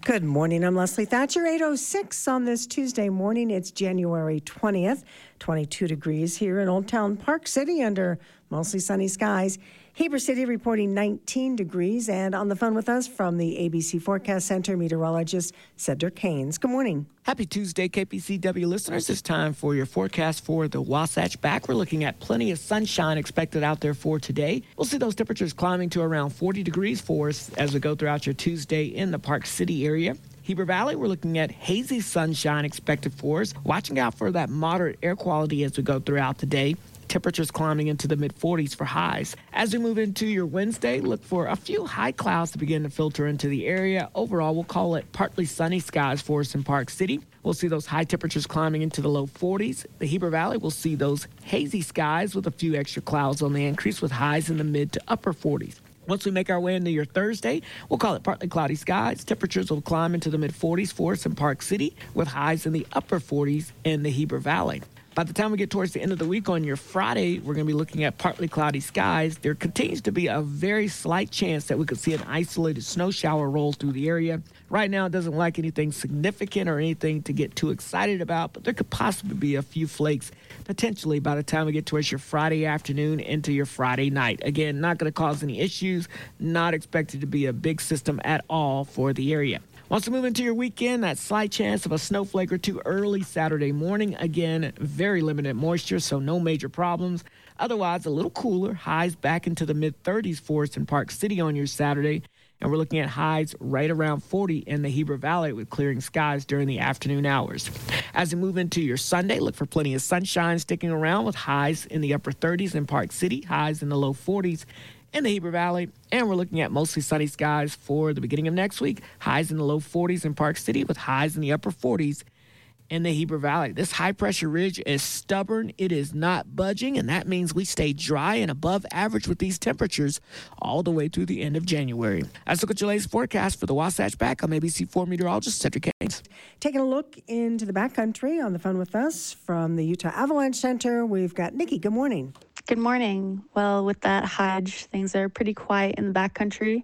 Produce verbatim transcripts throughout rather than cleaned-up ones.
Good morning. I'm Leslie Thatcher. eight oh six on this Tuesday morning. It's January twentieth, twenty-two degrees here in Old Town Park City under mostly sunny skies. Heber City reporting nineteen degrees. And on the phone with us from the A B C Forecast Center, meteorologist Cedric Haynes. Good morning. Happy Tuesday, K P C W listeners. It's time for your forecast for the Wasatch Back. We're looking at plenty of sunshine expected out there for today. We'll see those temperatures climbing to around forty degrees for us as we go throughout your Tuesday in the Park City area. Heber Valley, we're looking at hazy sunshine expected for us. Watching out for that moderate air quality as we go throughout the day. Temperatures climbing into the mid forties for highs. As we move into your Wednesday, look for a few high clouds to begin to filter into the area. Overall, we'll call it partly sunny skies for us in Park City. We'll see those high temperatures climbing into the low forties. The Heber Valley will see those hazy skies with a few extra clouds on the increase with highs in the mid to upper forties. Once we make our way into your Thursday, we'll call it partly cloudy skies. Temperatures will climb into the mid forties for us in Park City with highs in the upper forties in the Heber Valley. By the time we get towards the end of the week on your Friday, we're going to be looking at partly cloudy skies. There continues to be a very slight chance that we could see an isolated snow shower roll through the area. Right now, it doesn't look like anything significant or anything to get too excited about, but there could possibly be a few flakes potentially by the time we get towards your Friday afternoon into your Friday night. Again, not going to cause any issues, not expected to be a big system at all for the area. Once we move into your weekend, that slight chance of a snowflake or two early Saturday morning. Again, very limited moisture, so no major problems. Otherwise, a little cooler. Highs back into the mid thirties for us in Park City on your Saturday. And we're looking at highs right around forty in the Heber Valley with clearing skies during the afternoon hours. As we move into your Sunday, look for plenty of sunshine sticking around with highs in the upper thirties in Park City, highs in the low forties in the Heber Valley, and we're looking at mostly sunny skies for the beginning of next week. Highs in the low forties in Park City with highs in the upper forties in the Heber Valley. This high-pressure ridge is stubborn. It is not budging, and that means we stay dry and above average with these temperatures all the way through the end of January. Let's look at your latest forecast for the Wasatch Back. I'm A B C four meteorologist Cedric Haynes. Taking a look into the backcountry on the phone with us from the Utah Avalanche Center, we've got Nikki. Good morning. Good morning. Well, with that Hodge, things are pretty quiet in the backcountry.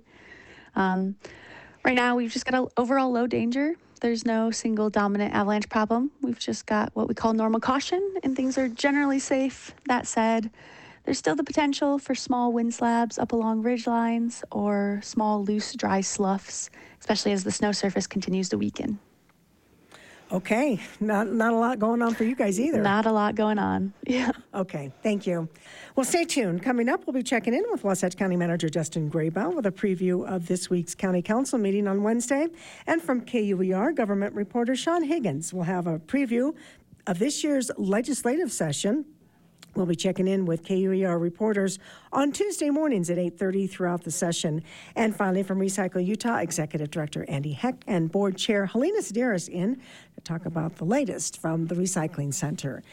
Um, right now, we've just got an overall low danger. There's no single dominant avalanche problem. We've just got what we call normal caution, and things are generally safe. That said, there's still the potential for small wind slabs up along ridge lines or small, loose, dry sloughs, especially as the snow surface continues to weaken. Okay, not not a lot going on for you guys either. Not a lot going on. Yeah. Okay, thank you. Well, stay tuned. Coming up, we'll be checking in with Wasatch County Manager Justin Graybaugh with a preview of this week's County Council meeting on Wednesday. And from K U E R, government reporter Sean Higgins will have a preview of this year's legislative session. We'll be checking in with K U E R reporters on Tuesday mornings at eight thirty throughout the session. And finally, from Recycle Utah, Executive Director Andy Heck and Board Chair Helena Sedaris in to talk about the latest from the Recycling Center.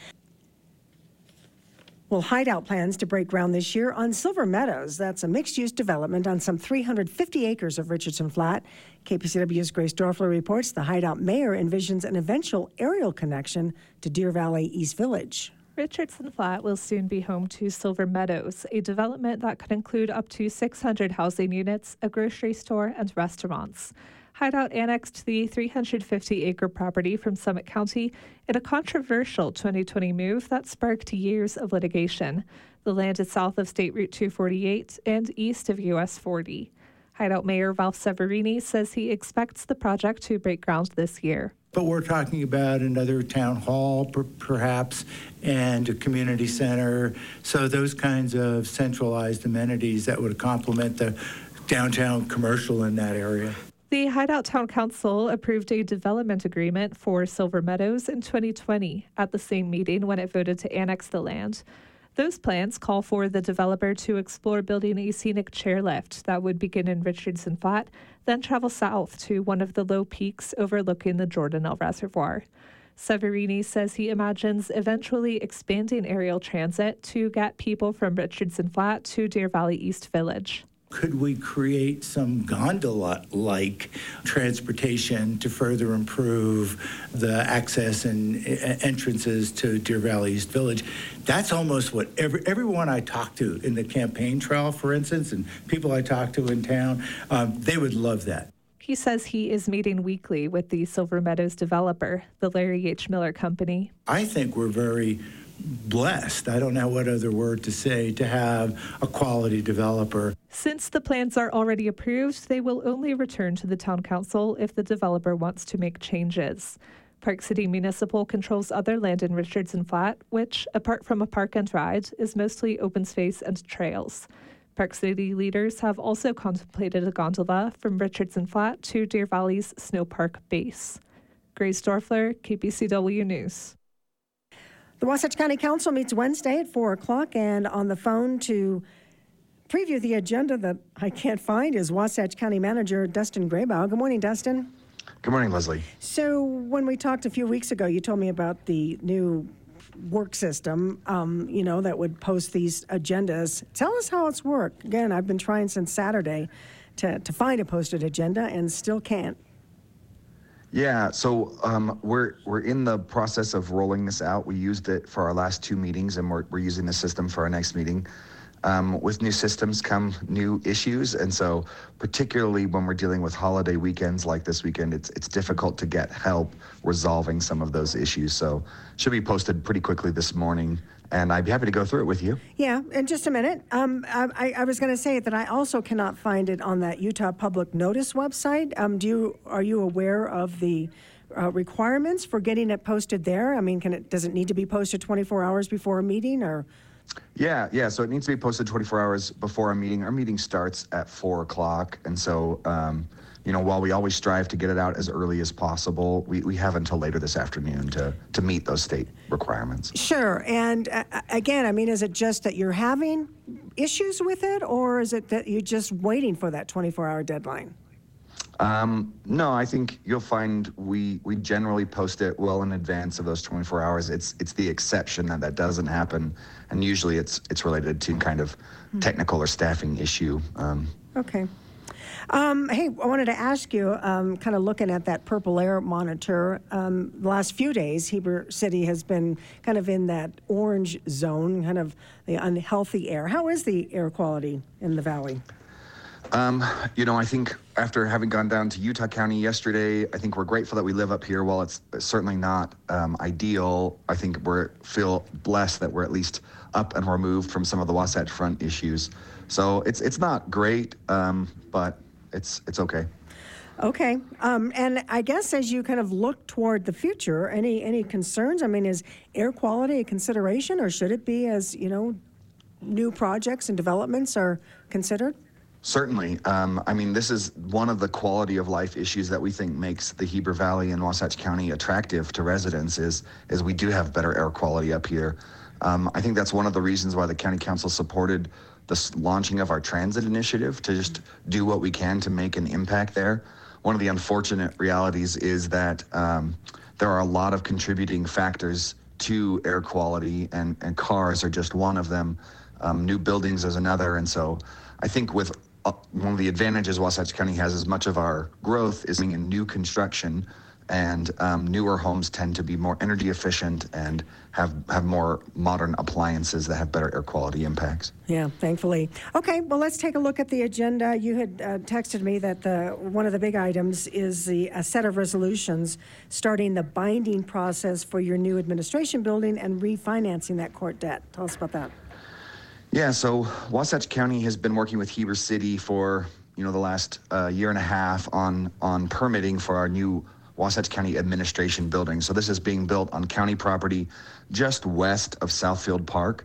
Well, hideout plans to break ground this year on Silver Meadows. That's a mixed-use development on some three hundred fifty acres of Richardson Flat. K P C W's Grace Dorfler reports the hideout mayor envisions an eventual aerial connection to Deer Valley East Village. Richardson Flat will soon be home to Silver Meadows, a development that could include up to six hundred housing units, a grocery store, and restaurants. Hideout annexed the three hundred fifty acre property from Summit County in a controversial twenty twenty move that sparked years of litigation. The land is south of State Route two forty-eight and east of U S forty. Hideout Mayor Ralph Severini says he expects the project to break ground this year. But we're talking about another town hall, per- perhaps, and a community center. So those kinds of centralized amenities that would complement the downtown commercial in that area. The Hideout Town Council approved a development agreement for Silver Meadows in twenty twenty at the same meeting when it voted to annex the land. Those plans call for the developer to explore building a scenic chairlift that would begin in Richardson Flat, then travel south to one of the low peaks overlooking the Jordanelle Reservoir. Severini says he imagines eventually expanding aerial transit to get people from Richardson Flat to Deer Valley East Village. Could we create some gondola-like transportation to further improve the access and entrances to Deer Valley East Village? That's almost what every, everyone I talk to in the campaign trail, for instance, and people I talk to in town, um, they would love that. He says he is meeting weekly with the Silver Meadows developer, the Larry H. Miller Company. I think we're very blessed, I don't know what other word to say, to have a quality developer. Since the plans are already approved, they will only return to the town council if the developer wants to make changes. Park City Municipal controls other land in Richardson Flat, which, apart from a park and ride, is mostly open space and trails. Park City leaders have also contemplated a gondola from Richardson Flat to Deer Valley's Snow Park base. Grace Dorfler, K P C W News. The Wasatch County Council meets Wednesday at four o'clock, and on the phone to preview the agenda that I can't find is Wasatch County Manager Dustin Graybow. Good morning, Dustin. Good morning, Leslie. So when we talked a few weeks ago, you told me about the new work system, um, you know, that would post these agendas. Tell us how it's worked. Again, I've been trying since Saturday to, to find a posted agenda and still can't. Yeah, so um, we're we're in the process of rolling this out. We used it for our last two meetings, and we're we're using the system for our next meeting. Um, with new systems come new issues, and so particularly when we're dealing with holiday weekends like this weekend, it's it's difficult to get help resolving some of those issues. So should be posted pretty quickly this morning, and I'd be happy to go through it with you. Yeah, in just a minute. Um, I, I was going to say that I also cannot find it on that Utah Public Notice website. Um, do you are you aware of the uh, requirements for getting it posted there? I mean, can it does it need to be posted twenty-four hours before a meeting, or? Yeah, yeah. So it needs to be posted twenty-four hours before our meeting. Our meeting starts at four o'clock, and so um, you know, while we always strive to get it out as early as possible, we, we have until later this afternoon to to meet those state requirements. Sure. And uh, again, I mean, is it just that you're having issues with it, or is it that you're just waiting for that twenty-four hour deadline? Um, no, I think you'll find we we generally post it well in advance of those twenty-four hours. It's it's the exception that that doesn't happen, and usually it's it's related to kind of technical or staffing issue. Um, okay. Um, hey, I wanted to ask you, um, kind of looking at that purple air monitor, um, the last few days, Heber City has been kind of in that orange zone, kind of the unhealthy air. How is the air quality in the valley? Um, you know, I think after having gone down to Utah County yesterday, I think we're grateful that we live up here. While it's certainly not um, ideal, I think we feel blessed that we're at least up and removed from some of the Wasatch Front issues. So it's it's not great, um, but it's it's okay. Okay, um, and I guess as you kind of look toward the future, any any concerns? I mean, is air quality a consideration, or should it be as, you know, new projects and developments are considered? Certainly. Um, I mean, this is one of the quality of life issues that we think makes the Heber Valley and Wasatch County attractive to residents is, is we do have better air quality up here. Um, I think that's one of the reasons why the County Council supported the launching of our transit initiative, to just do what we can to make an impact there. One of the unfortunate realities is that um, there are a lot of contributing factors to air quality, and, and cars are just one of them. Um, new buildings is another. And so I think with uh, one of the advantages Wasatch County has is much of our growth is in new construction, and um, newer homes tend to be more energy efficient and have, have more modern appliances that have better air quality impacts. Yeah, thankfully. Okay, well, let's take a look at the agenda. You had uh, texted me that the one of the big items is the a set of resolutions starting the binding process for your new administration building and refinancing that court debt. Tell us about that. Yeah, so Wasatch County has been working with Heber City for, you know, the last uh, year and a half on on permitting for our new Wasatch County Administration Building. So this is being built on county property just west of Southfield Park.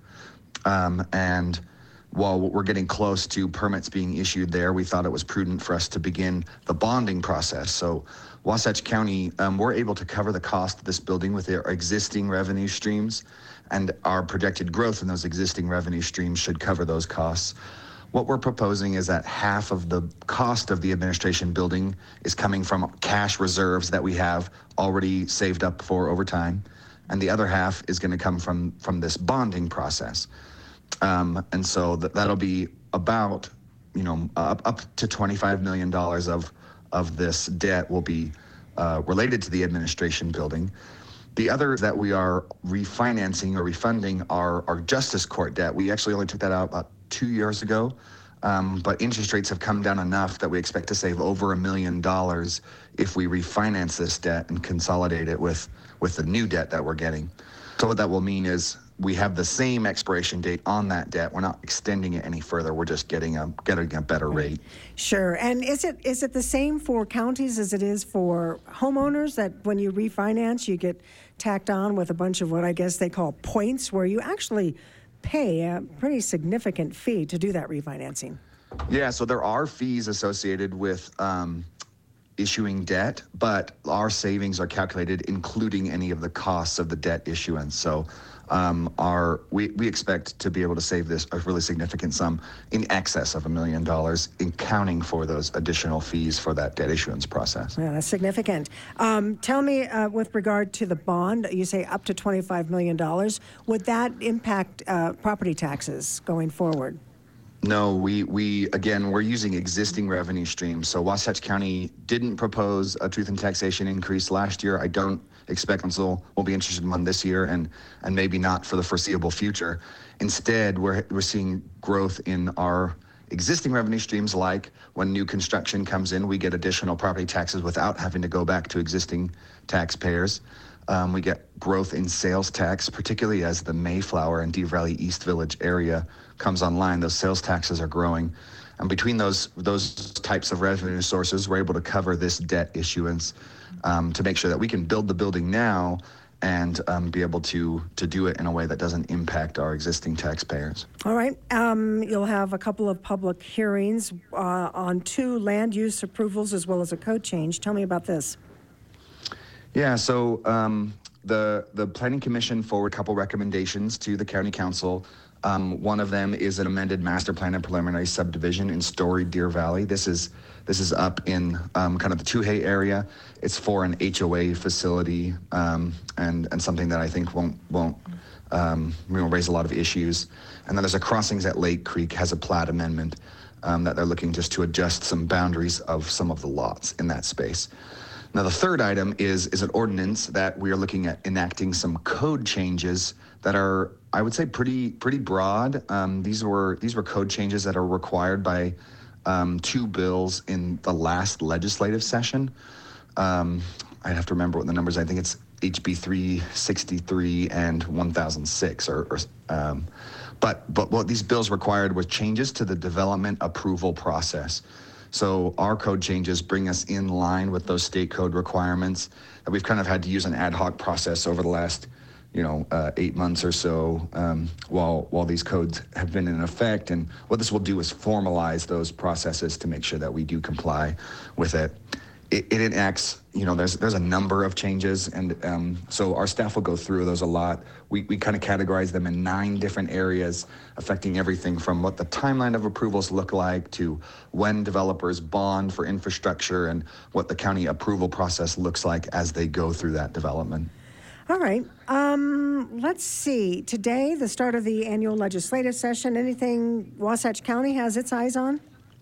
Um, and while we're getting close to permits being issued there, we thought it was prudent for us to begin the bonding process. So Wasatch County, um, we're able to cover the cost of this building with our existing revenue streams, and our projected growth in those existing revenue streams should cover those costs. What we're proposing is that half of the cost of the administration building is coming from cash reserves that we have already saved up for over time, and the other half is going to come from from this bonding process. Um, and so that, that'll be about, you know, up, up to twenty-five million dollars of of this debt will be uh, related to the administration building. The other that we are refinancing or refunding our, our justice court debt. We actually only took that out about two years ago. Um, but interest rates have come down enough that we expect to save over a million dollars if we refinance this debt and consolidate it with, with the new debt that we're getting. So what that will mean is we have the same expiration date on that debt. We're not extending it any further. We're just getting a getting a better rate. Sure. And is it is it the same for counties as it is for homeowners, that when you refinance, you get tacked on with a bunch of what I guess they call points, where you actually pay a pretty significant fee to do that refinancing? Yeah, so there are fees associated with um, issuing debt, but our savings are calculated including any of the costs of the debt issuance. So um, our we, we expect to be able to save this a really significant sum in excess of a million dollars, in counting for those additional fees for that debt issuance process. Yeah, that's significant. Um, tell me, uh, with regard to the bond, you say up to twenty-five million dollars. Would that impact uh, property taxes going forward? No, we, we again, we're using existing revenue streams. So Wasatch County didn't propose a truth and taxation increase last year. I don't expect council will be interested in one this year, and, and maybe not for the foreseeable future. Instead, we're, we're seeing growth in our existing revenue streams, like when new construction comes in, we get additional property taxes without having to go back to existing taxpayers. Um, we get growth in sales tax, particularly as the Mayflower and Deer Valley East Village area comes online. Those sales taxes are growing. And between those those types of revenue sources, we're able to cover this debt issuance um, to make sure that we can build the building now and um, be able to to do it in a way that doesn't impact our existing taxpayers. All right. Um, you'll have a couple of public hearings uh, on two land use approvals as well as a code change. Tell me about this. Yeah, so um, the the Planning Commission forwarded a couple recommendations to the County Council. Um, one of them is an amended master plan and preliminary subdivision in Story Deer Valley. This is this is up in um, kind of the Tuhey area. It's for an H O A facility um, and and something that I think won't won't um, you know, raise a lot of issues. And then there's a Crossings at Lake Creek has a plat amendment um, that they're looking just to adjust some boundaries of some of the lots in that space. Now, the third item is is an ordinance that we are looking at enacting some code changes that are, I would say, pretty pretty broad. Um, these were these were code changes that are required by um, two bills in the last legislative session. Um, I'd have to remember what the numbers. I think it's H B three sixty-three and one thousand six, or, or um, but but what these bills required was changes to the development approval process. So our code changes bring us in line with those state code requirements that we've kind of had to use an ad hoc process over the last, you know, uh, eight months or so um, while while these codes have been in effect. And what this will do is formalize those processes to make sure that we do comply with it. It, it enacts, you know, there's there's a number of changes, and um, so our staff will go through those a lot. We we kind of categorize them in nine different areas, affecting everything from what the timeline of approvals look like to when developers bond for infrastructure and what the county approval process looks like as they go through that development. All right. Um, let's see. Today, the start of the annual legislative session. Anything Wasatch County has its eyes on?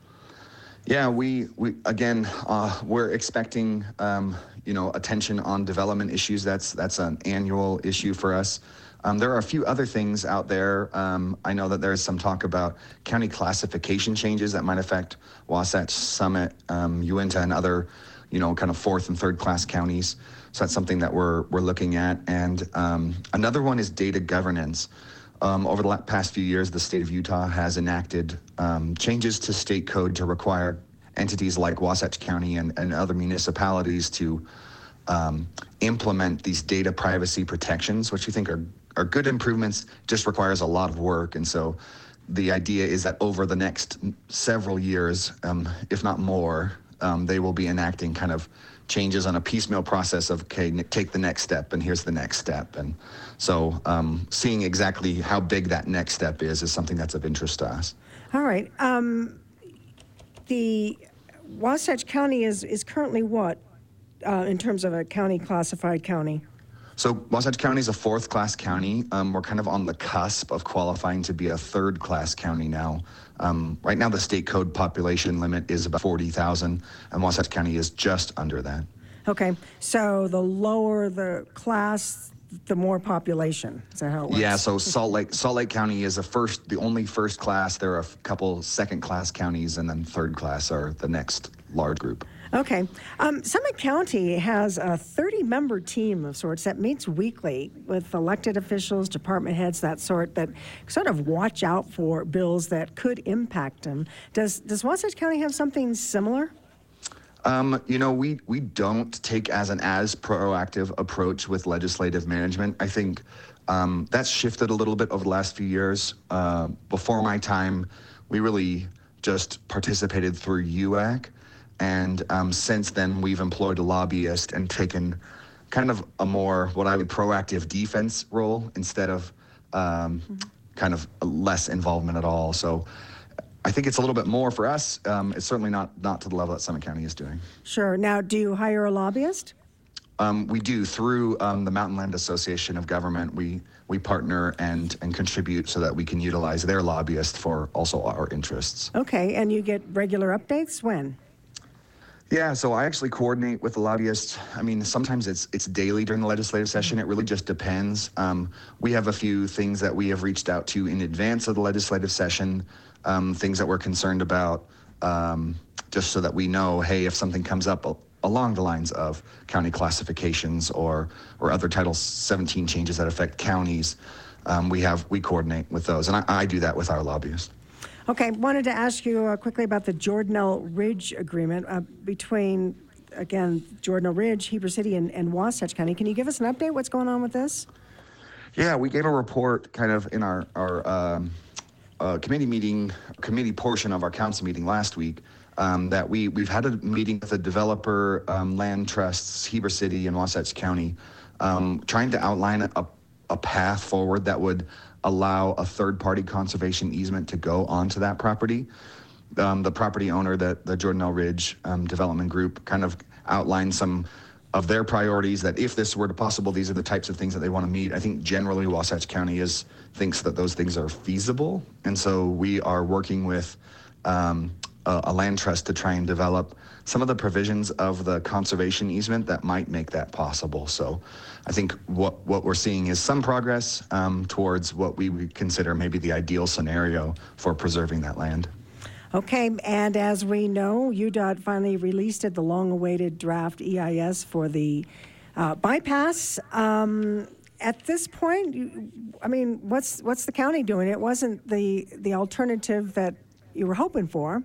Yeah, we, we again, uh, we're expecting, um, you know, attention on development issues. That's that's an annual issue for us. Um, there are a few other things out there. Um, I know that there's some talk about county classification changes that might affect Wasatch, Summit, um, Uinta, and other, you know, kind of fourth and third class counties. So that's something that we're we're looking at. And um, another one is data governance. Um, over the la- past few years, the state of Utah has enacted um, changes to state code to require entities like Wasatch County and, and other municipalities to um, implement these data privacy protections, which we think are, are good improvements, just requires a lot of work. And so the idea is that over the next several years, um, if not more, um, they will be enacting kind of changes on a piecemeal process of, okay, take the next step, and here's the next step. And so um, seeing exactly how big that next step is is something that's of interest to us. All right. Um, the Wasatch County is, is currently what uh, in terms of a county classified county? So Wasatch County is a fourth class county. Um, we're kind of on the cusp of qualifying to be a third class county now. Um, right now, the state code population limit is about forty thousand, and Wasatch County is just under that. Okay, so the lower the class, the more population. Is that how it works? Yeah, so Salt Lake Salt Lake County is the first, the only first class. There are a couple second class counties, and then third class are the next large group. Okay. Um, Summit County has a thirty-member team of sorts that meets weekly with elected officials, department heads, that sort, that sort of watch out for bills that could impact them. Does Does Wasatch County have something similar? Um, you know, we, we don't take as an as proactive approach with legislative management. I think um, that's shifted a little bit over the last few years. Uh, before my time, we really just participated through U A C. And um, since then, we've employed a lobbyist and taken kind of a more, what I would, proactive defense role instead of um, mm-hmm. kind of less involvement at all. So I think it's a little bit more for us. Um, it's certainly not not to the level that Summit County is doing. Sure. Now, do you hire a lobbyist? Um, we do through um, the Mountain Land Association of Government. We we partner and and contribute so that we can utilize their lobbyist for also our interests. Okay, and you get regular updates when? Yeah, so I actually coordinate with the lobbyist. I mean, sometimes it's it's daily during the legislative session. It really just depends. Um, we have a few things that we have reached out to in advance of the legislative session, um, things that we're concerned about, um, just so that we know, hey, if something comes up a- along the lines of county classifications or or other Title seventeen changes that affect counties, um, we have we coordinate with those, and I, I do that with our lobbyist. Okay, wanted to ask you uh, quickly about the Jordanelle Ridge agreement uh, between, again, Jordanelle Ridge, Heber City, and, and Wasatch County. Can you give us an update? What's going on with this? Yeah, we gave a report kind of in our, our um, uh, committee meeting, committee portion of our council meeting last week, um, that we, we've had a meeting with the developer um, land trusts, Heber City and Wasatch County, um, trying to outline a, a path forward that would allow a third-party conservation easement to go onto that property. Um, the property owner, the, the Jordanelle Ridge um, Development Group, kind of outlined some of their priorities, that if this were possible, these are the types of things that they want to meet. I think generally Wasatch County is thinks that those things are feasible, and so we are working with um, a, a land trust to try and develop some of the provisions of the conservation easement that might make that possible. So I think what, what we're seeing is some progress um, towards what we would consider maybe the ideal scenario for preserving that land. Okay, and as we know, U D O T finally released it, the long-awaited draft E I S for the uh, bypass. Um, at this point, you, I mean, what's what's the county doing? It wasn't the the alternative that you were hoping for.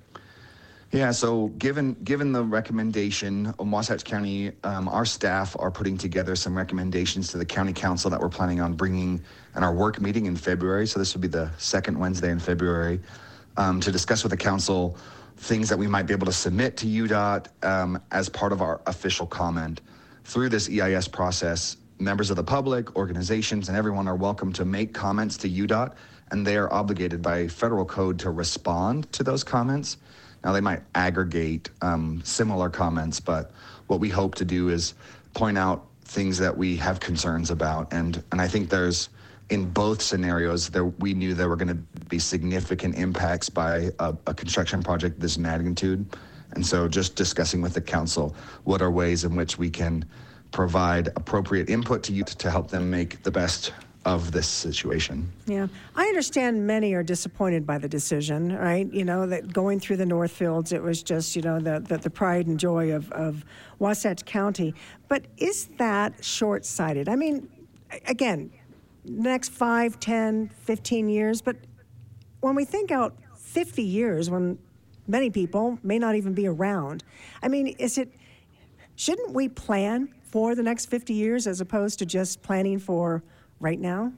Yeah, so given given the recommendation, Wasatch County, um, our staff are putting together some recommendations to the county council that we're planning on bringing in our work meeting in February. So this will be the second Wednesday in February, um, to discuss with the council things that we might be able to submit to U D O T um, as part of our official comment. Through this E I S process, members of the public, organizations, and everyone are welcome to make comments to U D O T, and they are obligated by federal code to respond to those comments. Now, they might aggregate um, similar comments, but what we hope to do is point out things that we have concerns about. And, and I think there's, in both scenarios, there we knew there were going to be significant impacts by a, a construction project this magnitude. And so just discussing with the council what are ways in which we can provide appropriate input to you to, to help them make the best of this situation. Yeah, I understand many are disappointed by the decision, right? You know, that going through the Northfields, it was just, you know, the, the, the pride and joy of, of Wasatch County. But is that short-sighted? I mean, again, next five, ten, fifteen years, but when we think out fifty years, when many people may not even be around, I mean, is it, shouldn't we plan for the next fifty years as opposed to just planning for right now?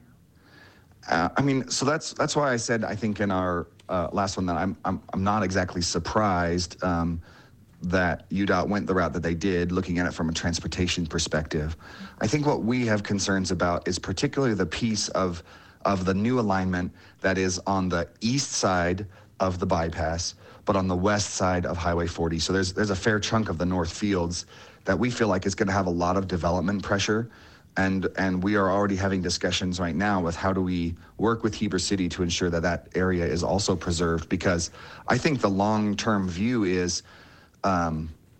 Uh, I mean, so that's that's why I said, I think in our uh, last one, that I'm I'm I'm not exactly surprised um, that U D O T went the route that they did, looking at it from a transportation perspective. I think what we have concerns about is particularly the piece of of the new alignment that is on the east side of the bypass, but on the west side of Highway forty. So there's there's a fair chunk of the North Fields that we feel like is going to have a lot of development pressure. And and we are already having discussions right now with how do we work with Heber City to ensure that that area is also preserved, because I think the long-term view is um,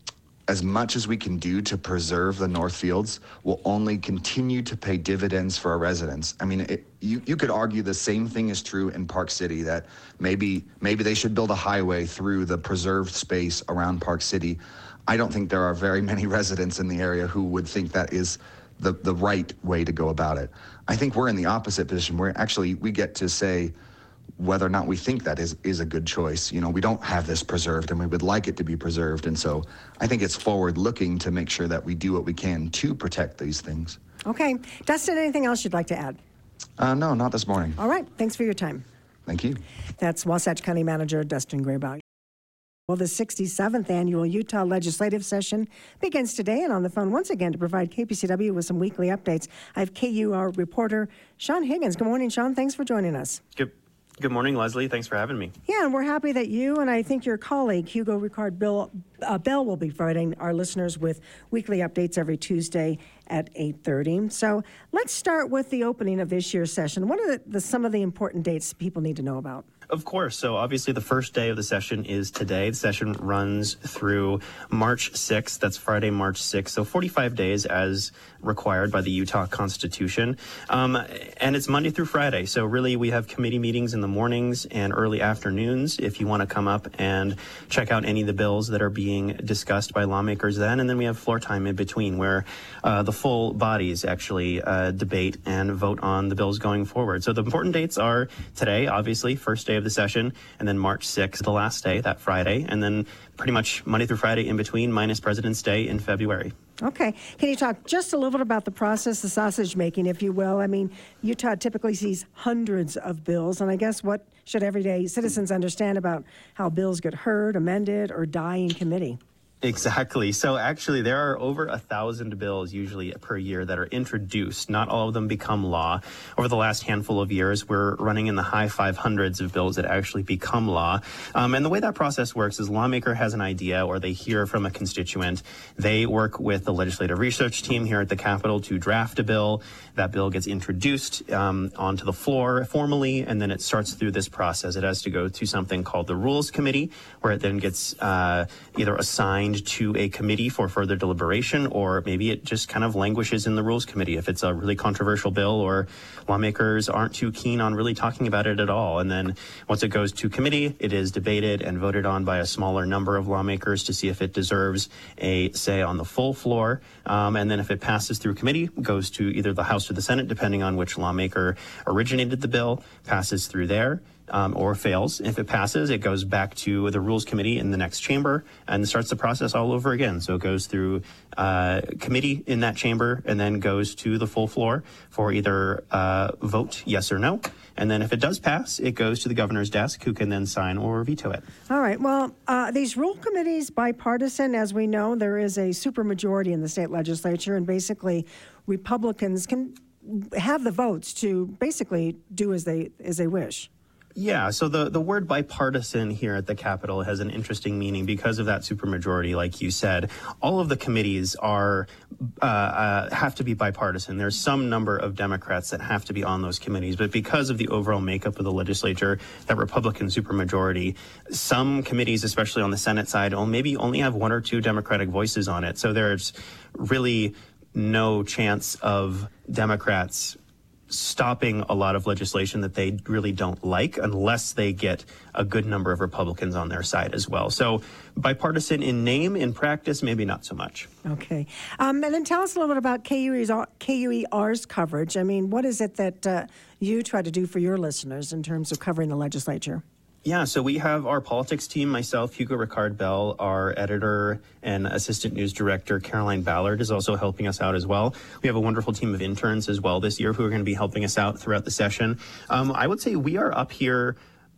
as much as we can do to preserve the North Fields will only continue to pay dividends for our residents. I mean, it, you, you could argue the same thing is true in Park City, that maybe maybe they should build a highway through the preserved space around Park City. I don't think there are very many residents in the area who would think that is the, the right way to go about it. I think we're in the opposite position where actually we get to say whether or not we think that is, is a good choice. You know, we don't have this preserved and we would like it to be preserved. And so I think it's forward looking to make sure that we do what we can to protect these things. Okay. Dustin, anything else you'd like to add? Uh, no, not this morning. All right. Thanks for your time. Thank you. That's Wasatch County Manager Dustin Graybaugh. Well, the sixty-seventh annual Utah Legislative Session begins today, and on the phone once again to provide K P C W with some weekly updates, I have K U R reporter Sean Higgins. Good morning, Sean. Thanks for joining us. Good. Good morning, Leslie. Thanks for having me. Yeah, and we're happy that you and I think your colleague, Hugo Ricard Bill, uh, Bell, will be providing our listeners with weekly updates every Tuesday at eight thirty. So let's start with the opening of this year's session. What are the, the, some of the important dates people need to know about? Of course. So obviously the first day of the session is today. The session runs through March sixth. That's Friday, March sixth. So forty-five days as required by the Utah Constitution. Um, and it's Monday through Friday. So really we have committee meetings in the mornings and early afternoons if you want to come up and check out any of the bills that are being discussed by lawmakers then. And then we have floor time in between where uh, the full bodies actually uh, debate and vote on the bills going forward. So the important dates are today, obviously, first day of the session, and then March sixth, the last day, that Friday, and then pretty much Monday through Friday in between, minus President's Day in February. Okay. Can you talk just a little bit about the process, the sausage making, if you will? I mean, Utah typically sees hundreds of bills, and I guess what should everyday citizens understand about how bills get heard, amended, or die in committee? Exactly. So actually, there are over a thousand bills usually per year that are introduced. Not all of them become law. Over the last handful of years, we're running in the high five hundreds of bills that actually become law. Um, and the way that process works is lawmaker has an idea or they hear from a constituent. They work with the legislative research team here at the Capitol to draft a bill. That bill gets introduced um, onto the floor formally, and then it starts through this process. It has to go to something called the Rules Committee, where it then gets uh, either assigned to a committee for further deliberation, or maybe it just kind of languishes in the Rules Committee if it's a really controversial bill or lawmakers aren't too keen on really talking about it at all. And then once it goes to committee, it is debated and voted on by a smaller number of lawmakers to see if it deserves a say on the full floor. Um, and then if it passes through committee, goes to either the House or the Senate, depending on which lawmaker originated the bill, passes through there. Um, or fails. If it passes, it goes back to the Rules Committee in the next chamber and starts the process all over again. So it goes through uh, committee in that chamber and then goes to the full floor for either uh, vote yes or no. And then if it does pass, it goes to the governor's desk, who can then sign or veto it. All right. Well, uh, these rule committees, bipartisan, as we know, there is a supermajority in the state legislature, and basically Republicans can have the votes to basically do as they as they wish. Yeah, so the, the word bipartisan here at the Capitol has an interesting meaning because of that supermajority, like you said. All of the committees are uh, uh, have to be bipartisan. There's some number of Democrats that have to be on those committees, but because of the overall makeup of the legislature, that Republican supermajority, some committees, especially on the Senate side, will maybe only have one or two Democratic voices on it. So there's really no chance of Democrats stopping a lot of legislation that they really don't like unless they get a good number of Republicans on their side as well. So bipartisan in name, in practice, maybe not so much. Okay. Um, and then tell us a little bit about K U E's, K U E R's coverage. I mean, what is it that uh, you try to do for your listeners in terms of covering the legislature? Yeah, so we have our politics team, myself, Hugo Ricard Bell, our editor and assistant news director, Caroline Ballard, is also helping us out as well. We have a wonderful team of interns as well this year who are going to be helping us out throughout the session. Um, I would say we are up here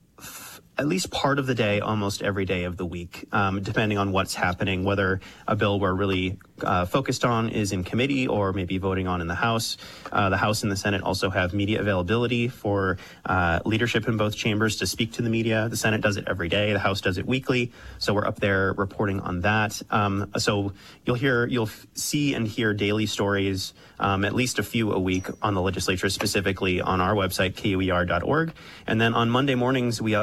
f- at least part of the day, almost every day of the week, um, depending on what's happening, whether a bill we're really uh, focused on is in committee or maybe voting on in the House. Uh, the House and the Senate also have media availability for uh, leadership in both chambers to speak to the media. The Senate does it every day. The House does it weekly. So we're up there reporting on that. Um, so you'll hear, you'll f- see and hear daily stories, um, at least a few a week on the legislature, specifically on our website, K U E R dot org. And then on Monday mornings, we uh, will be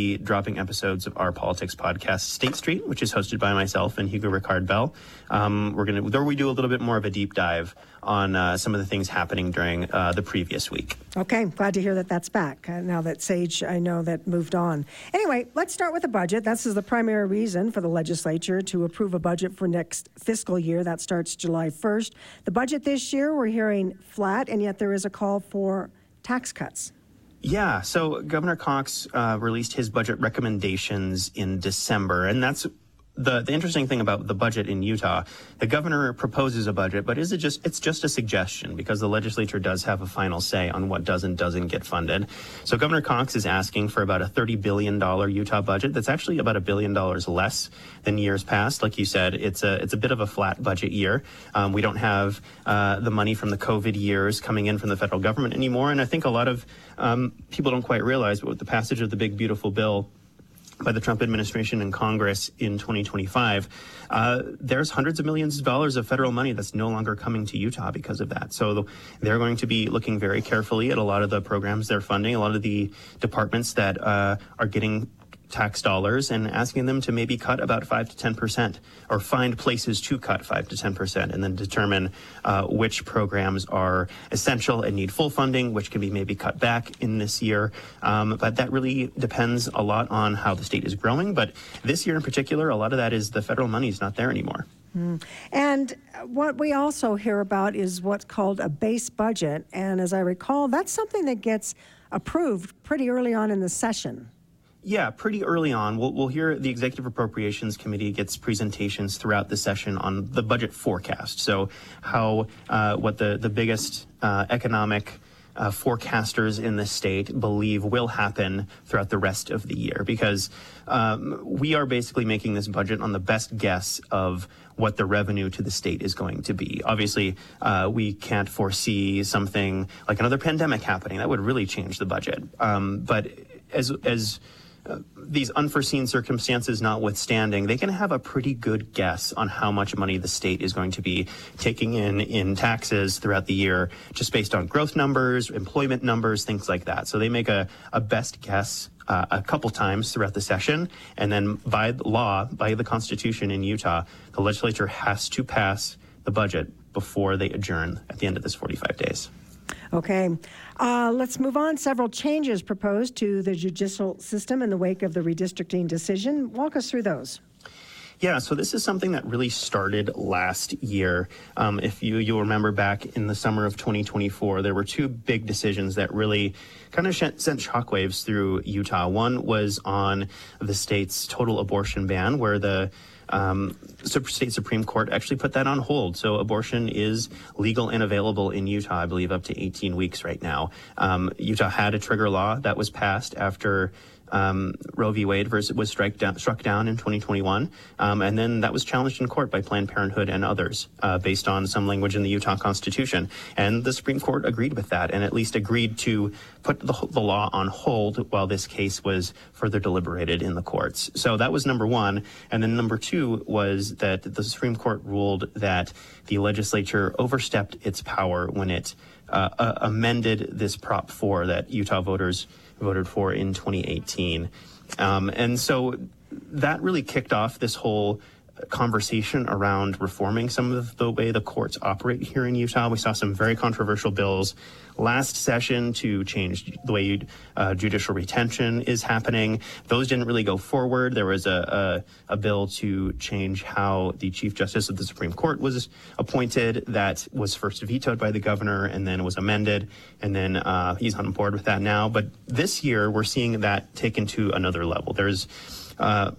be dropping episodes of our politics podcast, State Street, which is hosted by myself and Hugo Ricard Bell. Um, we're going to, there we do a little bit more of a deep dive on uh, some of the things happening during uh, the previous week. Okay, glad to hear that that's back. Uh, now that Sage, I know that moved on. Anyway, let's start with the budget. This is the primary reason for the legislature to approve a budget for next fiscal year. That starts July first. The budget this year, we're hearing flat, and yet there is a call for tax cuts. Yeah, so Governor Cox uh, released his budget recommendations in December, and that's The, the interesting thing about the budget in Utah. The governor proposes a budget, but is it just it's just a suggestion because the legislature does have a final say on what does and doesn't get funded. So Governor Cox is asking for about a thirty billion dollars Utah budget. That's actually about a billion dollars less than years past. Like you said, it's a it's a bit of a flat budget year. Um, we don't have uh, the money from the COVID years coming in from the federal government anymore. And I think a lot of um, people don't quite realize, but with the passage of the big beautiful bill by the Trump administration and Congress in twenty twenty-five, uh, there's hundreds of millions of dollars of federal money that's no longer coming to Utah because of that. So they're going to be looking very carefully at a lot of the programs they're funding, a lot of the departments that uh, are getting tax dollars, and asking them to maybe cut about five to ten percent or find places to cut five to ten percent and then determine uh, which programs are essential and need full funding, which can be maybe cut back in this year. Um, but that really depends a lot on how the state is growing. But this year in particular, a lot of that is the federal money is not there anymore. Mm. And what we also hear about is what's called a base budget. And as I recall, that's something that gets approved pretty early on in the session. Yeah, pretty early on. We'll, we'll hear the Executive Appropriations Committee gets presentations throughout the session on the budget forecast. So how, uh, what the, the biggest uh, economic uh, forecasters in the state believe will happen throughout the rest of the year. Because um, we are basically making this budget on the best guess of what the revenue to the state is going to be. Obviously, uh, we can't foresee something like another pandemic happening. That would really change the budget. Um, but as as Uh, these unforeseen circumstances notwithstanding, they can have a pretty good guess on how much money the state is going to be taking in in taxes throughout the year, just based on growth numbers, employment numbers, things like that. So they make a, a best guess uh, a couple times throughout the session, and then by law, by the Constitution in Utah, the legislature has to pass the budget before they adjourn at the end of this forty-five days. Okay, uh, let's move on. Several changes proposed to the judicial system in the wake of the redistricting decision. Walk us through those. Yeah, so this is something that really started last year. Um, if you, you'll remember back in the summer of twenty twenty-four, there were two big decisions that really kind of sh- sent shockwaves through Utah. One was on the state's total abortion ban, where the Um, state Supreme Court actually put that on hold. So abortion is legal and available in Utah, I believe, up to eighteen weeks right now. Um, Utah had a trigger law that was passed after um, Roe v. Wade versus was strike down, struck down in twenty twenty-one. Um, and then that was challenged in court by Planned Parenthood and others uh, based on some language in the Utah Constitution. And the Supreme Court agreed with that, and at least agreed to put the, the law on hold while this case was further deliberated in the courts. So that was number one. And then number two was that the Supreme Court ruled that the legislature overstepped its power when it uh, uh, amended this Prop four that Utah voters voted for in twenty eighteen. Um, and so that really kicked off this whole conversation around reforming some of the way the courts operate here in Utah. We saw some very controversial bills last session to change the way uh, judicial retention is happening. Those didn't really go forward. There was a, a, a bill to change how the Chief Justice of the Supreme Court was appointed that was first vetoed by the governor and then was amended. And then uh, he's on board with that now. But this year, we're seeing that taken to another level. There's uh,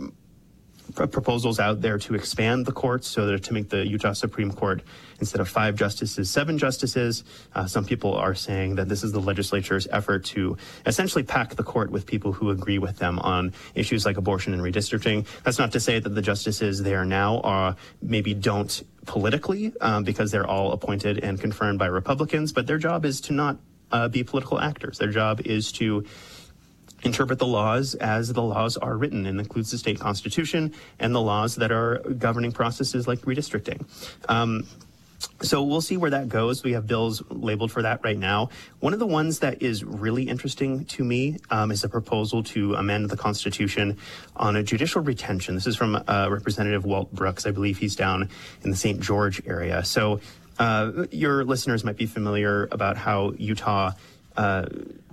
proposals out there to expand the courts, so that to make the Utah Supreme Court, instead of five justices, seven justices. Uh, some people are saying that this is the legislature's effort to essentially pack the court with people who agree with them on issues like abortion and redistricting. That's not to say that the justices there now are maybe don't politically, um, because they're all appointed and confirmed by Republicans, but their job is to not uh, be political actors. Their job is to interpret the laws as the laws are written, and includes the state constitution and the laws that are governing processes like redistricting. Um, So we'll see where that goes. We have bills labeled for that right now. One of the ones that is really interesting to me um, is a proposal to amend the Constitution on a judicial retention. This is from uh, Representative Walt Brooks. I believe he's down in the Saint George area. So uh, your listeners might be familiar about how Utah uh,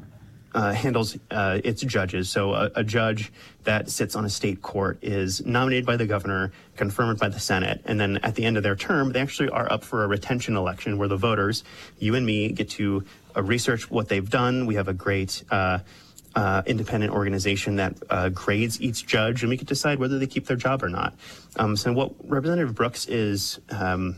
Uh, handles uh, its judges. So a, a judge that sits on a state court is nominated by the governor, confirmed by the Senate, and then at the end of their term, they actually are up for a retention election where the voters, you and me, get to uh, research what they've done. We have a great uh, uh, independent organization that uh, grades each judge, and we can decide whether they keep their job or not. Um, so what Representative Brooks is um,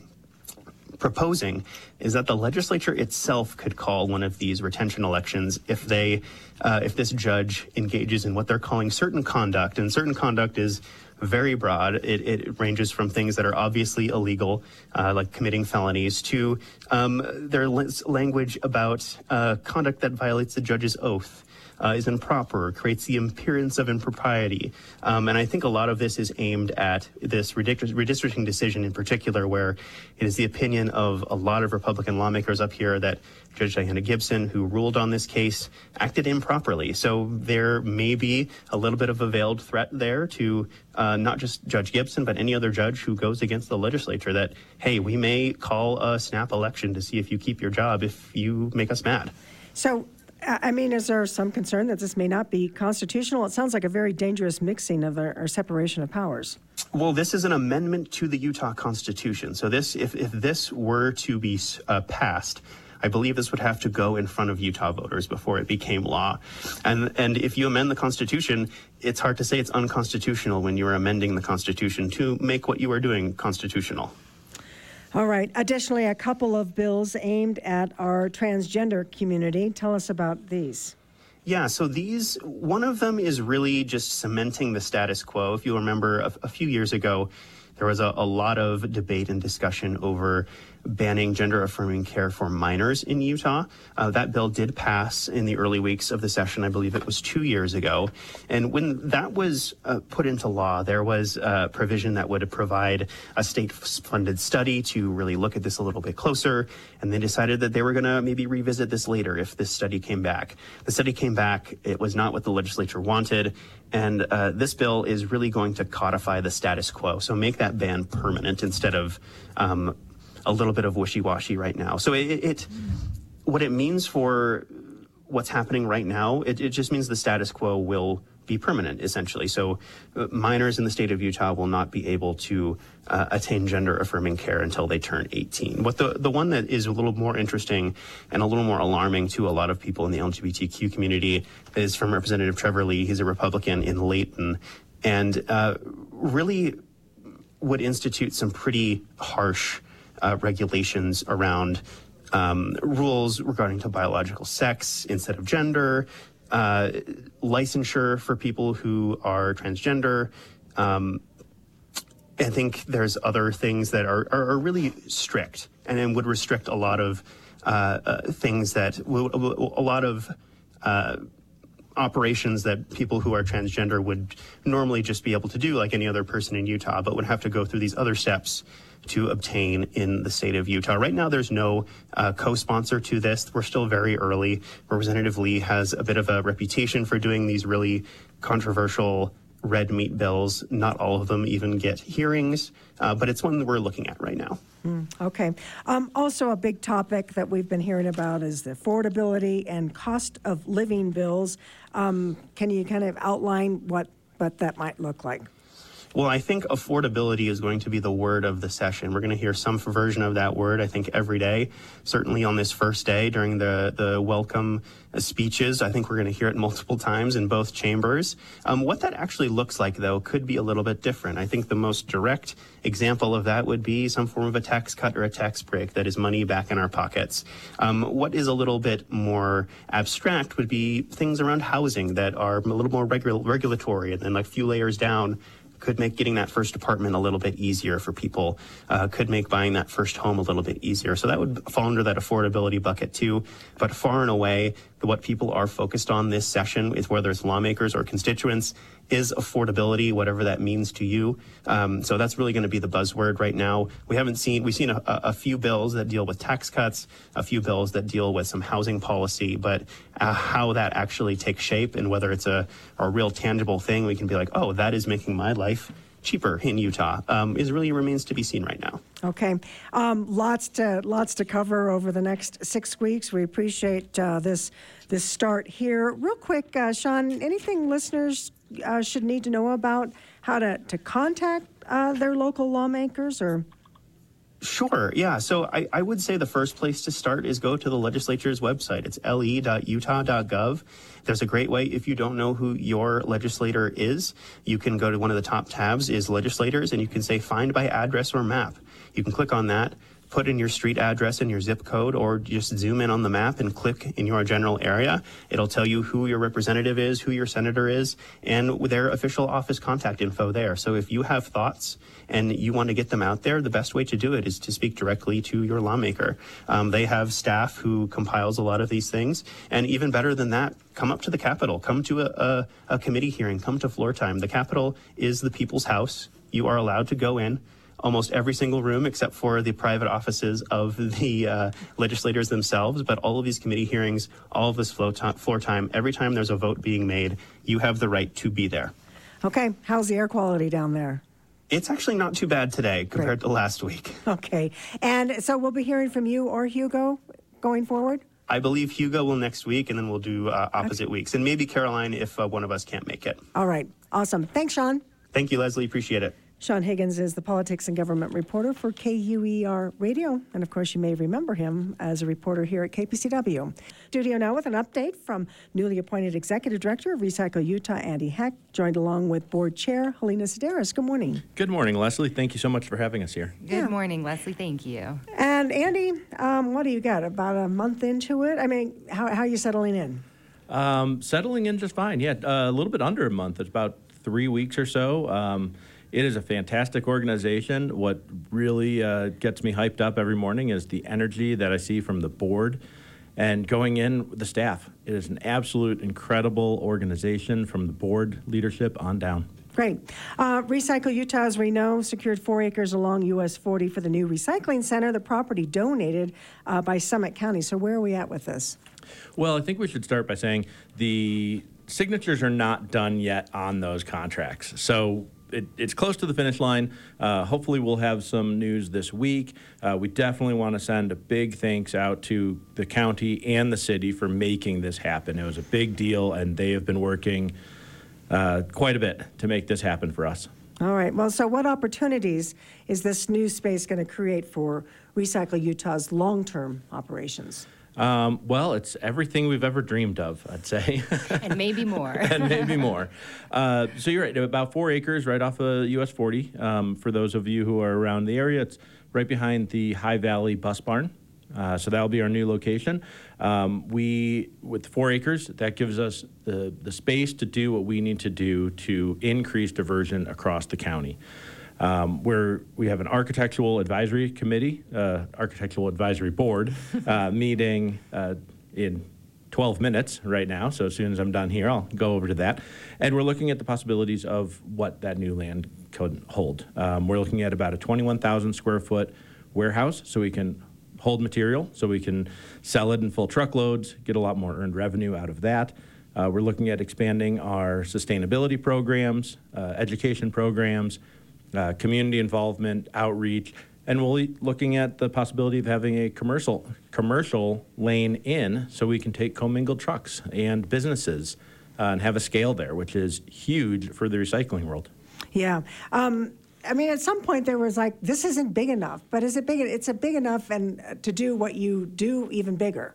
proposing is that the legislature itself could call one of these retention elections if they, uh, if this judge engages in what they're calling certain conduct, and certain conduct is very broad. It, it ranges from things that are obviously illegal, uh, like committing felonies, to um, their language about uh, conduct that violates the judge's oath. Uh, is improper, creates the appearance of impropriety. Um, and I think a lot of this is aimed at this ridiculous redistricting decision in particular, where it is the opinion of a lot of Republican lawmakers up here that Judge Diana Gibson, who ruled on this case, acted improperly. So there may be a little bit of a veiled threat there to uh, not just Judge Gibson, but any other judge who goes against the legislature that, hey, we may call a snap election to see if you keep your job if you make us mad. So, I mean, is there some concern that this may not be constitutional? It sounds like a very dangerous mixing of our, our separation of powers. Well, this is an amendment to the Utah Constitution. So this, if, if this were to be uh, passed, I believe this would have to go in front of Utah voters before it became law. And and if you amend the Constitution, it's hard to say it's unconstitutional when you are amending the Constitution to make what you are doing constitutional. All right. Additionally, a couple of bills aimed at our transgender community. Tell us about these. Yeah, so these, one of them is really just cementing the status quo. If you remember, a, a few years ago, there was a, a lot of debate and discussion over banning gender-affirming care for minors in Utah. Uh, that bill did pass in the early weeks of the session. I believe it was two years ago. And when that was uh, put into law, there was a provision that would provide a state-funded study to really look at this a little bit closer. And they decided that they were going to maybe revisit this later if this study came back. The study came back. It was not what the legislature wanted. And uh, this bill is really going to codify the status quo. So make that ban permanent instead of um, a little bit of wishy-washy right now. So it, it, what it means for what's happening right now, it, it just means the status quo will be permanent, essentially. So uh, minors in the state of Utah will not be able to uh, attain gender-affirming care until they turn eighteen. What the, the one that is a little more interesting and a little more alarming to a lot of people in the L G B T Q community is from Representative Trevor Lee. He's a Republican in Layton, and uh, really would institute some pretty harsh Uh, regulations around um, rules regarding to biological sex instead of gender, uh, licensure for people who are transgender. Um, I think there's other things that are, are, are really strict and then would restrict a lot of uh, uh, things that will, a lot of uh, operations that people who are transgender would normally just be able to do like any other person in Utah, but would have to go through these other steps to obtain in the state of Utah. Right now, there's no uh, co-sponsor to this. We're still very early. Representative Lee has a bit of a reputation for doing these really controversial red meat bills. Not all of them even get hearings, uh, but it's one that we're looking at right now. Mm, okay. Um, also, a big topic that we've been hearing about is the affordability and cost of living bills. Um, can you kind of outline what, what that might look like? Well, I think affordability is going to be the word of the session. We're going to hear some version of that word, I think, every day. Certainly on this first day during the, the welcome speeches, I think we're going to hear it multiple times in both chambers. Um, what that actually looks like, though, could be a little bit different. I think the most direct example of that would be some form of a tax cut or a tax break that is money back in our pockets. Um, what is a little bit more abstract would be things around housing that are a little more regu- regulatory and then like a few layers down could make getting that first apartment a little bit easier for people, uh, could make buying that first home a little bit easier. So that would fall under that affordability bucket too. But far and away, what people are focused on this session, is whether it's lawmakers or constituents, is affordability, whatever that means to you. Um, so that's really going to be the buzzword right now. We haven't seen, we've seen a, a few bills that deal with tax cuts, a few bills that deal with some housing policy, but uh, how that actually takes shape and whether it's a, a real tangible thing, we can be like, oh, that is making my life cheaper in Utah, um, is really remains to be seen right now. Okay, um, lots to lots to cover over the next six weeks. We appreciate uh, this this start here. Real quick, uh, Sean, anything listeners uh, should need to know about how to to contact uh, their local lawmakers or? Sure, yeah. So I, I would say the first place to start is go to the legislature's website. It's l e dot utah dot gov. There's a great way, if you don't know who your legislator is, you can go to one of the top tabs is legislators, and you can say find by address or map. You can click on that, put in your street address and your zip code, or just zoom in on the map and click in your general area. It'll tell you who your representative is, who your senator is, and their official office contact info there. So if you have thoughts and you want to get them out there, the best way to do it is to speak directly to your lawmaker. Um, they have staff who compiles a lot of these things. And even better than that, come up to the Capitol, come to a, a, a committee hearing, come to floor time. The Capitol is the people's house. You are allowed to go in almost every single room except for the private offices of the uh, legislators themselves. But all of these committee hearings, all of this floor time, floor time, every time there's a vote being made, you have the right to be there. Okay, how's the air quality down there? It's actually not too bad today compared Great. to last week. Okay, and so we'll be hearing from you or Hugo going forward? I believe Hugo will next week, and then we'll do uh, opposite okay. weeks. And maybe Caroline if uh, one of us can't make it. All right, awesome. Thanks, Sean. Thank you, Leslie. Appreciate it. Sean Higgins is the politics and government reporter for K U E R Radio. And of course, you may remember him as a reporter here at K P C W. Studio now with an update from newly appointed Executive Director of Recycle Utah, Andy Heck, joined along with Board Chair Helena Sedaris. Good morning. Good morning, Leslie. Thank you so much for having us here. Good yeah. morning, Leslie. Thank you. And Andy, um, what do you got? About a month into it? I mean, how, how are you settling in? Um, settling in just fine. Yeah, uh, a little bit under a month. It's about three weeks or so. Um, It is a fantastic organization. What really uh, gets me hyped up every morning is the energy that I see from the board and going in with the staff. It is an absolute incredible organization from the board leadership on down. Great. Uh, Recycle Utah, as we know, secured four acres along U S forty for the new recycling center, the property donated uh, by Summit County. So where are we at with this? Well, I think we should start by saying the signatures are not done yet on those contracts. So It, it's close to the finish line. Uh, hopefully we'll have some news this week. Uh, we definitely want to send a big thanks out to the county and the city for making this happen. It was a big deal, and they have been working uh, quite a bit to make this happen for us. All right. Well, so what opportunities is this new space going to create for Recycle Utah's long-term operations? Um, well, it's everything we've ever dreamed of, I'd say. And maybe more. and maybe more. Uh, so you're right, about four acres right off of U S forty. Um, for those of you who are around the area, it's right behind the High Valley Bus Barn. Uh, so that'll be our new location. Um, we, with four acres, that gives us the, the space to do what we need to do to increase diversion across the county. Um, where we have an architectural advisory committee, uh, architectural advisory board, uh, meeting uh, in twelve minutes right now. So as soon as I'm done here, I'll go over to that. And we're looking at the possibilities of what that new land could hold. Um, we're looking at about a twenty-one thousand square foot warehouse so we can hold material, so we can sell it in full truckloads, get a lot more earned revenue out of that. Uh, we're looking at expanding our sustainability programs, uh, education programs, Uh, community involvement, outreach, and we'll be looking at the possibility of having a commercial commercial lane in so we can take commingled trucks and businesses uh, and have a scale there, which is huge for the recycling world. Yeah. Um, I mean, at some point there was like, this isn't big enough, but is it big? It's a big enough and to do what you do even bigger.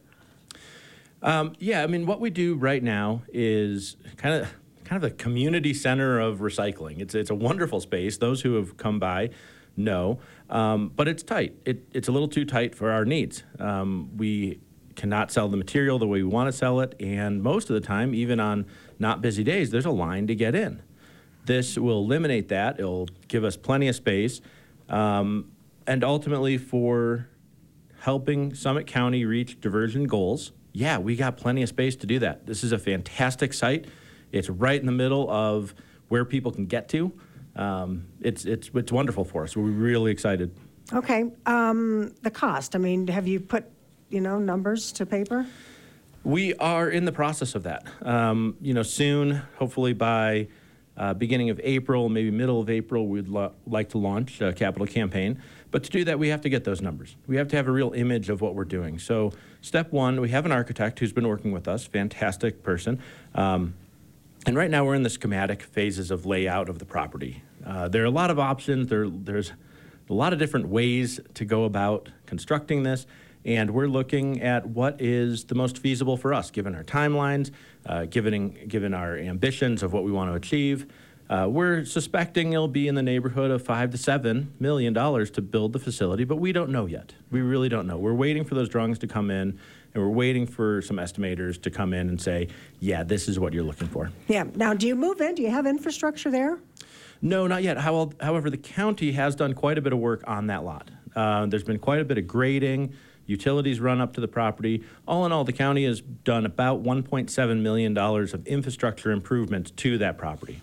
Um, yeah, I mean, what we do right now is kind of kind of the community center of recycling. It's it's a wonderful space. Those who have come by know, um, but it's tight. It, it's a little too tight for our needs. Um, we cannot sell the material the way we want to sell it, and most of the time, even on not busy days, there's a line to get in. This will eliminate that. It'll give us plenty of space, um, and ultimately for helping Summit County reach diversion goals, yeah, we got plenty of space to do that. This is a fantastic site. It's right in the middle of where people can get to. Um, it's it's it's wonderful for us. We're really excited. Okay. Um, the cost, I mean, have you put, you know, numbers to paper? We are in the process of that. Um, you know, soon, hopefully by uh, beginning of April, maybe middle of April, we'd lo- like to launch a capital campaign. But to do that, we have to get those numbers. We have to have a real image of what we're doing. So step one, we have an architect who's been working with us, fantastic person. Um, and right now we're in the schematic phases of layout of the property. Uh, there are a lot of options. There, there's a lot of different ways to go about constructing this. And we're looking at what is the most feasible for us, given our timelines, uh, given, given our ambitions of what we want to achieve. Uh, we're suspecting it'll be in the neighborhood of five to seven million dollars to build the facility, but we don't know yet. We really don't know. We're waiting for those drawings to come in, and we're waiting for some estimators to come in and say, yeah, this is what you're looking for. Yeah. Now, do you move in? Do you have infrastructure there? No, not yet. How, however, the county has done quite a bit of work on that lot. Uh, there's been quite a bit of grading. Utilities run up to the property. All in all, the county has done about one point seven million dollars of infrastructure improvements to that property.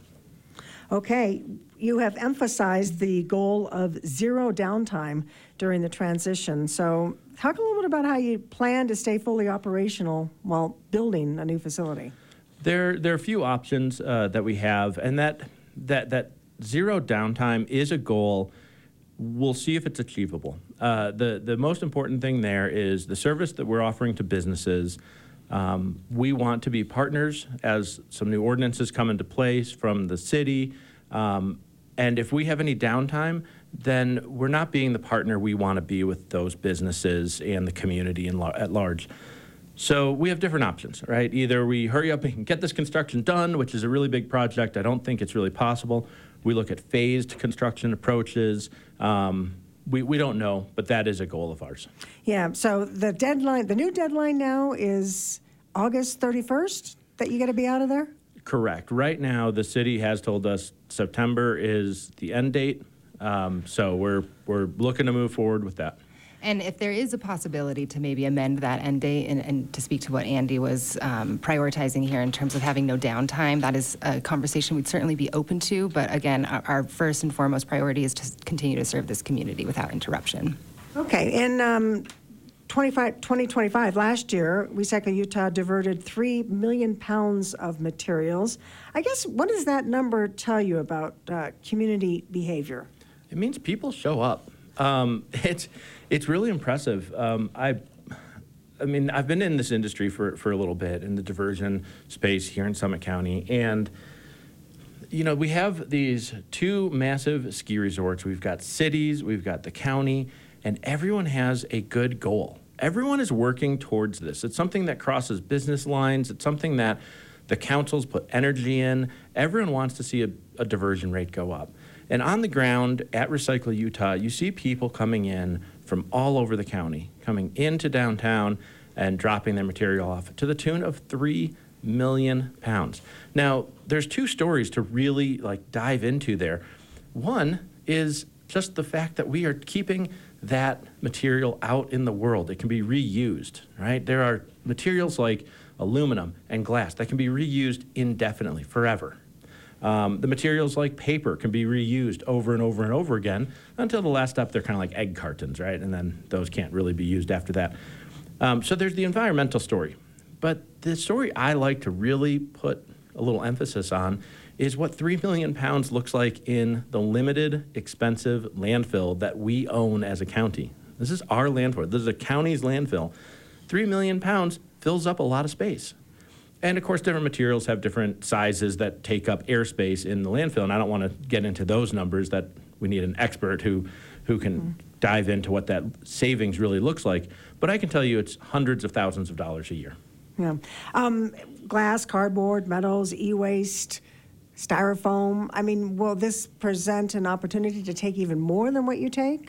Okay, you have emphasized the goal of zero downtime during the transition. So talk a little bit about how you plan to stay fully operational while building a new facility. There, there are a few options uh, that we have, and that, that, that zero downtime is a goal. We'll see if it's achievable. Uh, the, the most important thing there is the service that we're offering to businesses. Um, we want to be partners as some new ordinances come into place from the city. Um, and if we have any downtime, then we're not being the partner we want to be with those businesses and the community in lar- at large. So we have different options, right? Either we hurry up and get this construction done, which is a really big project. I don't think it's really possible. We look at phased construction approaches. Um, we, we don't know, but that is a goal of ours. Yeah, so the deadline, the new deadline now is August thirty-first that you got to be out of there? Correct. Right now, the city has told us September is the end date. Um, so we're we're looking to move forward with that. And if there is a possibility to maybe amend that end date, and, and to speak to what Andy was um, prioritizing here in terms of having no downtime, that is a conversation we'd certainly be open to. But again, our, our first and foremost priority is to continue to serve this community without interruption. Okay, in um, twenty-five, twenty twenty-five, last year, Recycle Utah diverted three million pounds of materials. I guess, what does that number tell you about uh, community behavior? It means people show up. Um, it's it's really impressive. Um, I, I mean, I've been in this industry for, for a little bit in the diversion space here in Summit County, and you know we have these two massive ski resorts. We've got cities, we've got the county, and everyone has a good goal. Everyone is working towards this. It's something that crosses business lines. It's something that the councils put energy in. Everyone wants to see a, a diversion rate go up. And on the ground at Recycle Utah, you see people coming in from all over the county, coming into downtown and dropping their material off to the tune of three million pounds. Now, there's two stories to really like dive into there. One is just the fact that we are keeping that material out in the world. It can be reused, right? There are materials like aluminum and glass that can be reused indefinitely, forever. Um, the materials like paper can be reused over and over and over again until the last step, they're kind of like egg cartons, right? And then those can't really be used after that. Um, so there's the environmental story. But the story I like to really put a little emphasis on is what three million pounds looks like in the limited, expensive landfill that we own as a county. This is our landfill. This is a county's landfill. three million pounds fills up a lot of space. And of course, different materials have different sizes that take up airspace in the landfill. And I don't want to get into those numbers. That we need an expert who, who can mm-hmm. dive into what that savings really looks like. But I can tell you it's hundreds of thousands of dollars a year. Yeah. Um, glass, cardboard, metals, e-waste, styrofoam. I mean, will this present an opportunity to take even more than what you take?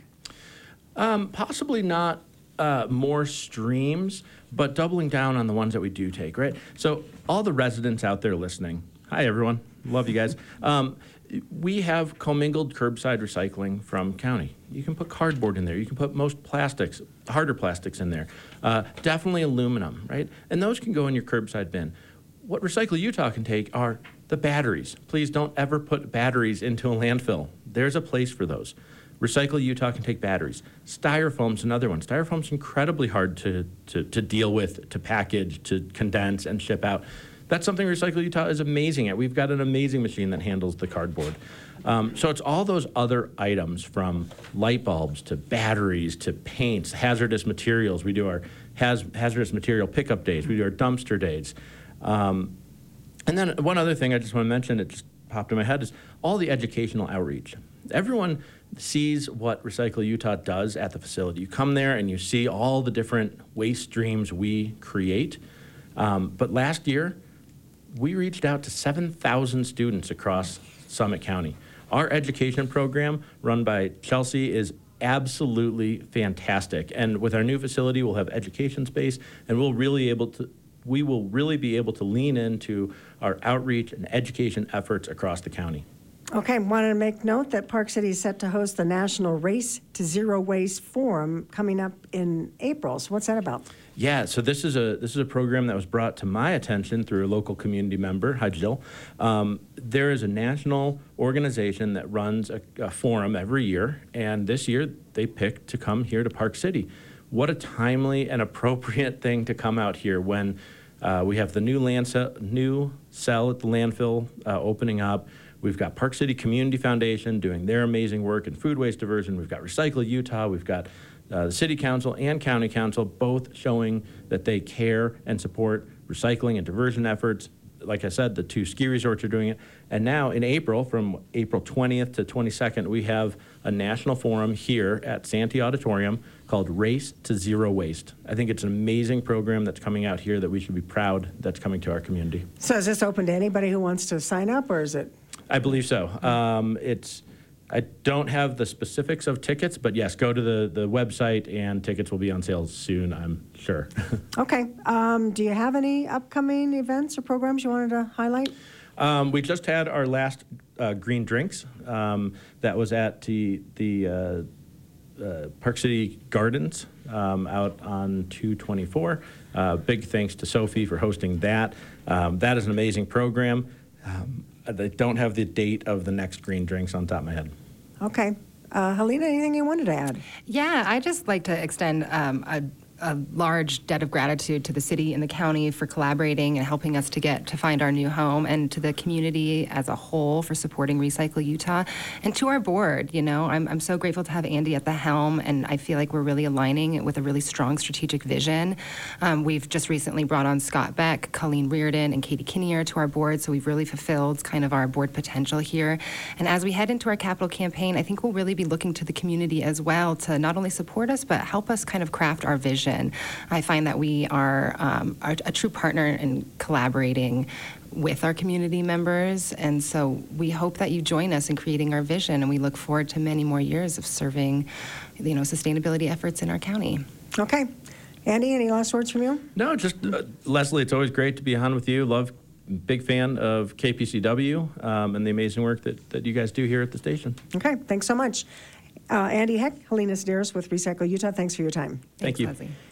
Um, possibly not uh, more streams, but doubling down on the ones that we do take, right? So all the residents out there listening, hi everyone, love you guys. Um, we have commingled curbside recycling from county. You can put cardboard in there. You can put most plastics, harder plastics in there. Uh, definitely aluminum, right? And those can go in your curbside bin. What Recycle Utah can take are the The batteries. Please don't ever put batteries into a landfill. There's a place for those. Recycle Utah can take batteries. Styrofoam's another one. Styrofoam's incredibly hard to, to, to deal with, to package, to condense, and ship out. That's something Recycle Utah is amazing at. We've got an amazing machine that handles the cardboard. Um, so it's all those other items, from light bulbs to batteries to paints, hazardous materials. We do our haz- hazardous material pickup days. We do our dumpster days. Um, and then one other thing I just want to mention, it just popped in my head, is all the educational outreach. Everyone sees what Recycle Utah does at the facility. You come there and you see all the different waste streams we create. Um, but last year, we reached out to seven thousand students across Summit County. Our education program, run by Chelsea, is absolutely fantastic. And with our new facility, we'll have education space, and we'll really able to, we will really be able to lean into our outreach and education efforts across the county. Okay, wanted to make note that Park City is set to host the National Race to Zero Waste Forum coming up in April. So what's that about? Yeah, so this is a this is a program that was brought to my attention through a local community member, hi Jill. Um, there is a national organization that runs a, a forum every year, and this year they picked to come here to Park City. What a timely and appropriate thing to come out here when uh, we have the new land ce- new cell at the landfill uh, opening up. We've got Park City Community Foundation doing their amazing work in food waste diversion. We've got Recycle Utah. We've got uh, the City Council and County Council both showing that they care and support recycling and diversion efforts. Like I said, the two ski resorts are doing it. And now in April, from April twentieth to twenty-second, we have a national forum here at Santee Auditorium called Race to Zero Waste. I think it's an amazing program that's coming out here that we should be proud that's coming to our community. So is this open to anybody who wants to sign up, or is it? I believe so. Um, it's, I don't have the specifics of tickets, but yes, go to the, the website and tickets will be on sale soon, I'm sure. Okay. Um, do you have any upcoming events or programs you wanted to highlight? Um, we just had our last uh, Green Drinks. Um, that was at the, the uh, uh, Park City Gardens um, out on two twenty-four. Uh, big thanks to Sophie for hosting that. Um, that is an amazing program. Um, I don't have the date of the next Green Drinks on top of my head. Okay. Uh, Helena, anything you wanted to add? Yeah, I just like to extend um, a, a large debt of gratitude to the city and the county for collaborating and helping us to get to find our new home, and to the community as a whole for supporting Recycle Utah, and to our board. You know, I'm, I'm so grateful to have Andy at the helm, and I feel like we're really aligning with a really strong strategic vision. Um, we've just recently brought on Scott Beck, Colleen Reardon, and Katie Kinnear to our board, so we've really fulfilled kind of our board potential here. And as we head into our capital campaign, I think we'll really be looking to the community as well to not only support us, but help us kind of craft our vision. I find that we are, um, are a true partner in collaborating with our community members, and so we hope that you join us in creating our vision, and we look forward to many more years of serving, you know, sustainability efforts in our county. Okay. Andy, any last words from you? No, just uh, Leslie, it's always great to be on with you. Love, big fan of K P C W um, and the amazing work that, that you guys do here at the station. Okay. Thanks so much. Uh, Andy Heck, Helena Sedaris with Recycle Utah. Thanks for your time. Thank Thanks, you. Leslie.